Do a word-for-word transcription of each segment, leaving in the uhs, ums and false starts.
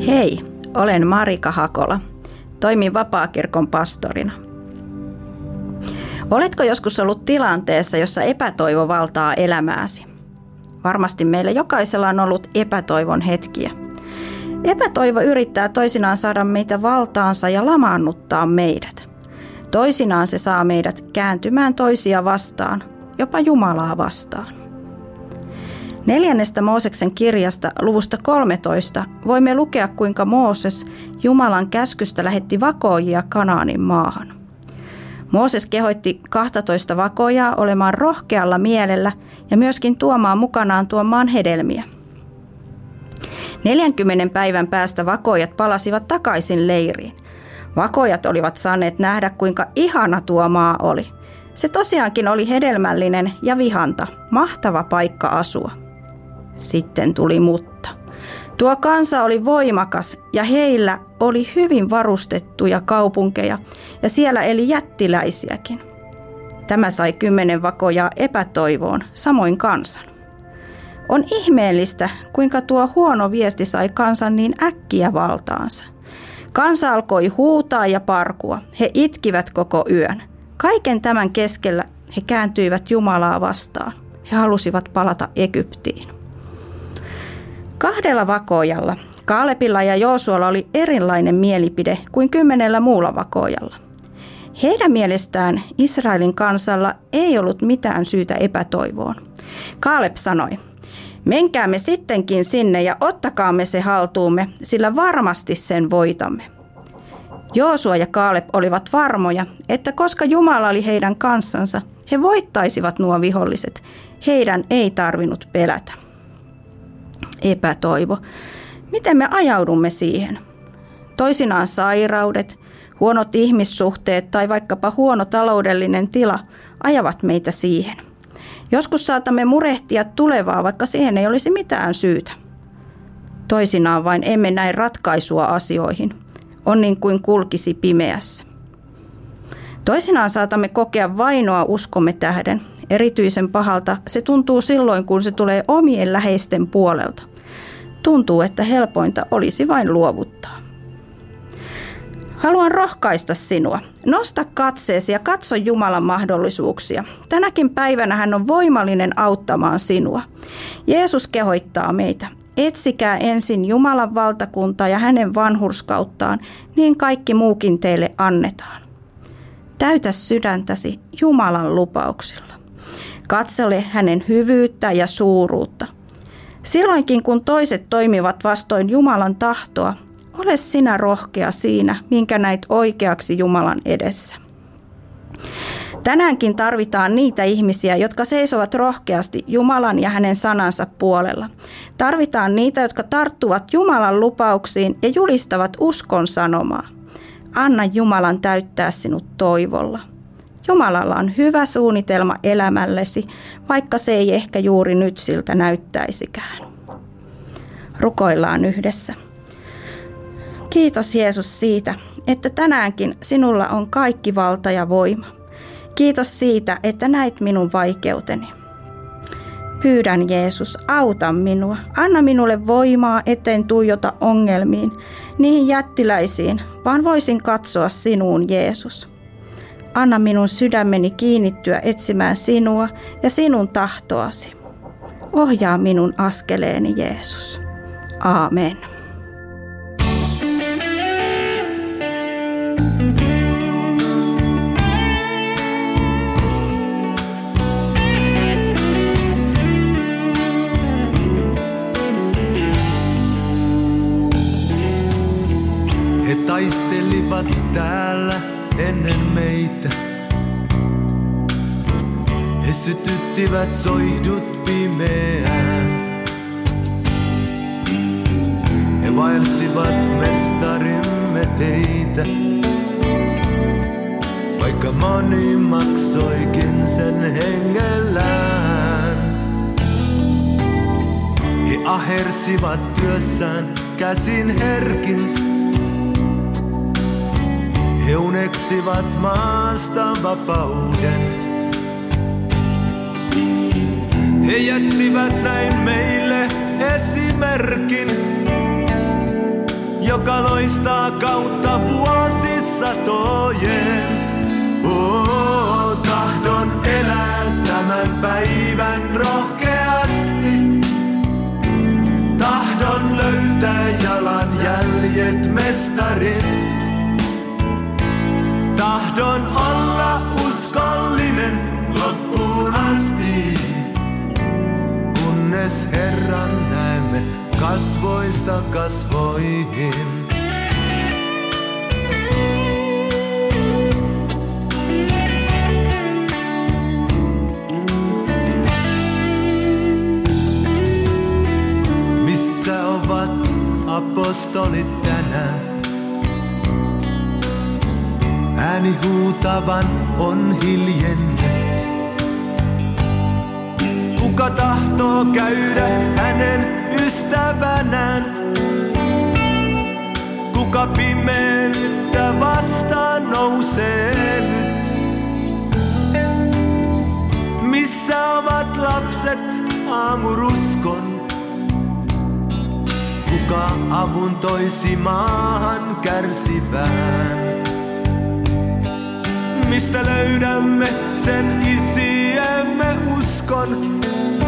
Hei, olen Marika Hakola. Toimin Vapaakirkon pastorina. Oletko joskus ollut tilanteessa, jossa epätoivo valtaa elämääsi? Varmasti meillä jokaisella on ollut epätoivon hetkiä. Epätoivo yrittää toisinaan saada meitä valtaansa ja lamaannuttaa meidät. Toisinaan se saa meidät kääntymään toisia vastaan, jopa Jumalaa vastaan. Neljännestä Mooseksen kirjasta luvusta kolmetoista voimme lukea, kuinka Mooses Jumalan käskystä lähetti vakoojia Kanaanin maahan. Mooses kehoitti kahtatoista vakoojaa olemaan rohkealla mielellä ja myöskin tuomaan mukanaan tuon maan hedelmiä. Neljänkymmenen päivän päästä vakoojat palasivat takaisin leiriin. Vakoojat olivat saaneet nähdä, kuinka ihana tuo maa oli. Se tosiaankin oli hedelmällinen ja vihanta, mahtava paikka asua. Sitten tuli mutta. Tuo kansa oli voimakas ja heillä oli hyvin varustettuja kaupunkeja ja siellä eli jättiläisiäkin. Tämä sai kymmenen vakoojaa epätoivoon, samoin kansan. On ihmeellistä, kuinka tuo huono viesti sai kansan niin äkkiä valtaansa. Kansa alkoi huutaa ja parkua. He itkivät koko yön. Kaiken tämän keskellä he kääntyivät Jumalaa vastaan. He halusivat palata Egyptiin. Kahdella vakoojalla, Kaalepilla ja Joosualla, oli erilainen mielipide kuin kymmenellä muulla vakoojalla. Heidän mielestään Israelin kansalla ei ollut mitään syytä epätoivoon. Kaaleb sanoi: "Menkäämme sittenkin sinne ja ottakaamme se haltuumme, sillä varmasti sen voitamme." Joosua ja Kaaleb olivat varmoja, että koska Jumala oli heidän kanssansa, he voittaisivat nuo viholliset. Heidän ei tarvinnut pelätä. Epätoivo. Miten me ajaudumme siihen? Toisinaan sairaudet, huonot ihmissuhteet tai vaikkapa huono taloudellinen tila ajavat meitä siihen. Joskus saatamme murehtia tulevaa, vaikka siihen ei olisi mitään syytä. Toisinaan vain emme näe ratkaisua asioihin. On niin kuin kulkisi pimeässä. Toisinaan saatamme kokea vainoa uskomme tähden. Erityisen pahalta se tuntuu silloin, kun se tulee omien läheisten puolelta. Tuntuu, että helpointa olisi vain luovuttaa. Haluan rohkaista sinua. Nosta katseesi ja katso Jumalan mahdollisuuksia. Tänäkin päivänä hän on voimallinen auttamaan sinua. Jeesus kehoittaa meitä: etsikää ensin Jumalan valtakuntaa ja hänen vanhurskauttaan, niin kaikki muukin teille annetaan. Täytä sydäntäsi Jumalan lupauksilla. Katsele hänen hyvyyttä ja suuruutta. Silloinkin kun toiset toimivat vastoin Jumalan tahtoa, ole sinä rohkea siinä, minkä näit oikeaksi Jumalan edessä. Tänäänkin tarvitaan niitä ihmisiä, jotka seisovat rohkeasti Jumalan ja hänen sanansa puolella. Tarvitaan niitä, jotka tarttuvat Jumalan lupauksiin ja julistavat uskon sanomaa. Anna Jumalan täyttää sinut toivolla. Jumalalla on hyvä suunnitelma elämällesi, vaikka se ei ehkä juuri nyt siltä näyttäisikään. Rukoillaan yhdessä. Kiitos Jeesus siitä, että tänäänkin sinulla on kaikki valta ja voima. Kiitos siitä, että näit minun vaikeuteni. Pyydän Jeesus, auta minua. Anna minulle voimaa, etten tuijota ongelmiin, niihin jättiläisiin, vaan voisin katsoa sinuun, Jeesus. Anna minun sydämeni kiinnittyä etsimään sinua ja sinun tahtoasi. Ohjaa minun askeleeni, Jeesus. Aamen. He taistelivat täällä ennen meitä. He sytyttivät soihdut pimeään. He vaelsivat mestarimme teitä, vaikka moni maksoikin sen hengellään. He ahersivat työssään käsin herkin. He uneksivat maasta vapauden. He jättivät näin meille esimerkin. joka loistaa kautta vuosisatojen. Oh, tahdon elää tämän päivän rohkeasti. Tahdon löytää jalanjäljet mestarin. Tahdon olla uskollinen loppuun asti, kunnes Herran näemme kasvoista kasvoihin. Missä ovat apostolit tänään? Ääni huutavan on hiljennyt. Kuka tahtoo käydä hänen ystävänään? Kuka pimeyttä vastaan nousee nyt? Missä ovat lapset aamuruskon? Kuka avun toisi maahan kärsivään? Mistä löydämme sen isiemme uskon,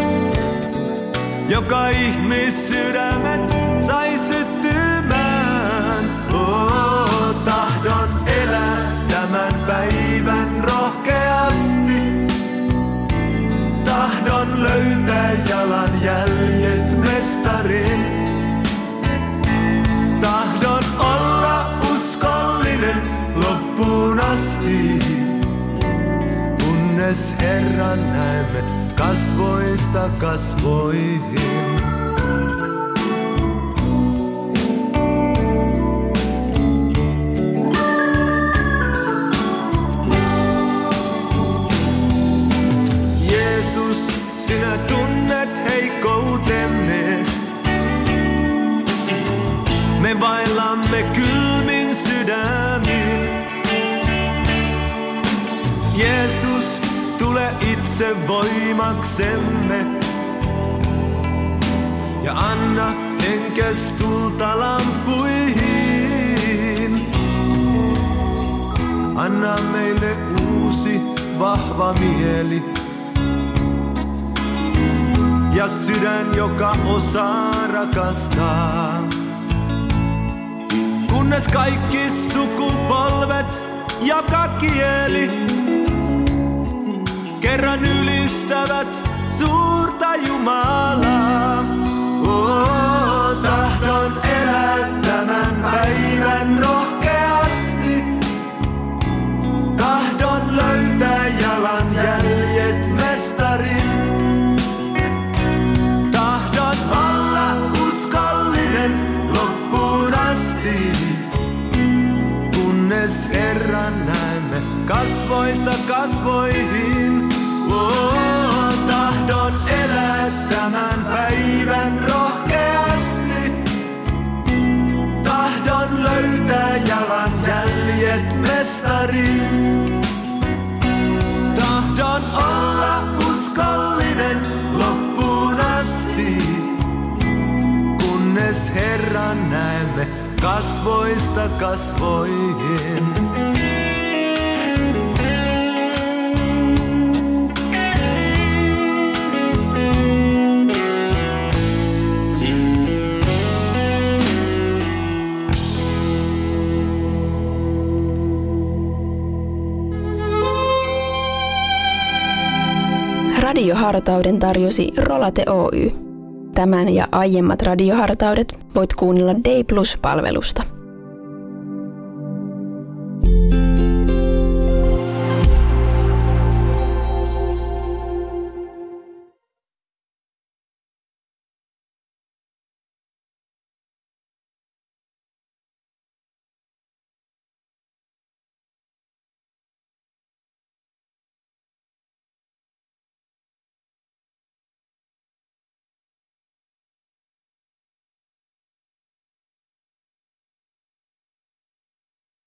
joka ihmissydämet sai syttymään? Oh, tahdon elää tämän päivän rohkeasti. Tahdon löytää jalanjäljet mestarin. Tahdon olla uskollinen loppuun asti, kunnes Herran näemme kasvoista kasvoihin. Jeesus, sinä tunnet heikkoutemme. Me vaellamme kylmin sydämin. Jeesus, tule itse voimaksemme ja anna henkes tulta lampuihin. Anna meille uusi vahva mieli ja sydän, joka osaa rakastaa. Kunnes kaikki sukupolvet, joka kieli kerran ylistävät suurta Jumalaa. Oh, tahdon elää tämän päivän rohkeasti. Tahdon löytää jalanjäljet mestarin. Tahdon olla uskollinen loppuun asti, kunnes Herran näemme kasvoista kasvoihin. Oh, tahdon elää tämän päivän rohkeasti. Tahdon löytää jalanjäljet mestarin. Tahdon olla uskollinen loppuun asti, kunnes Herran näemme kasvoista kasvoihin. Radiohartauden tarjosi Rolate Oy. Tämän ja aiemmat radiohartaudet voit kuunnella Day Plus-palvelusta.